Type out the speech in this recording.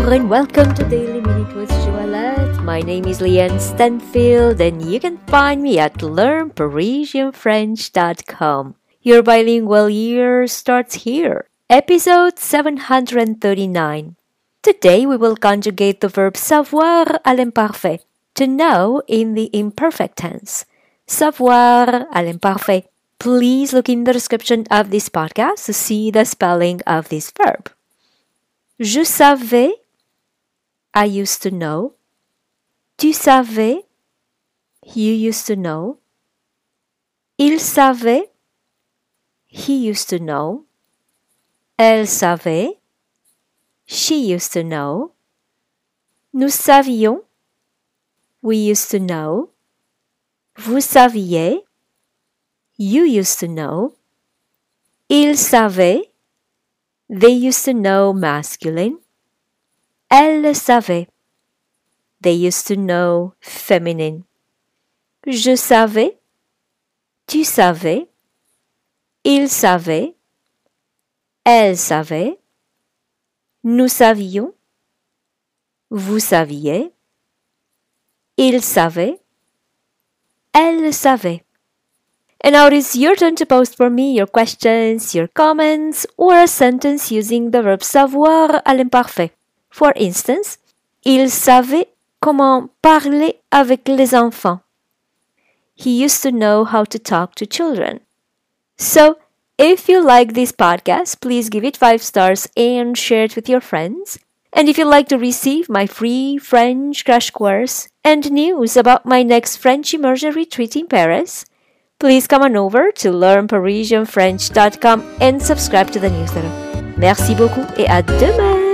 Bonjour and welcome to Daily Minute with Joëlette. My name is Leanne Stanfield and you can find me at learnparisienfrench.com. Your bilingual year starts here. Episode 739. Today we will conjugate the verb savoir à l'imparfait, to know in the imperfect tense. Savoir à l'imparfait. Please look in the description of this podcast to see the spelling of this verb. Je savais, I used to know. Tu savais, you used to know. Il savait, he used to know. Elle savait, she used to know. Nous savions, we used to know. Vous saviez, you used to know. Ils savaient, they used to know masculine. Elle savait, they used to know feminine. Je savais, tu savais. Il savait, elle savait. Nous savions, vous saviez. Il savait, elle savait. And now it is your turn to post for me your questions, your comments, or a sentence using the verb savoir à l'imparfait. For instance, il savait comment parler avec les enfants. He used to know how to talk to children. So, if you like this podcast, please give it 5 stars and share it with your friends. And if you'd like to receive my free French crash course and news about my next French immersion retreat in Paris, please come on over to learnparisienfrench.com and subscribe to the newsletter. Merci beaucoup et à demain!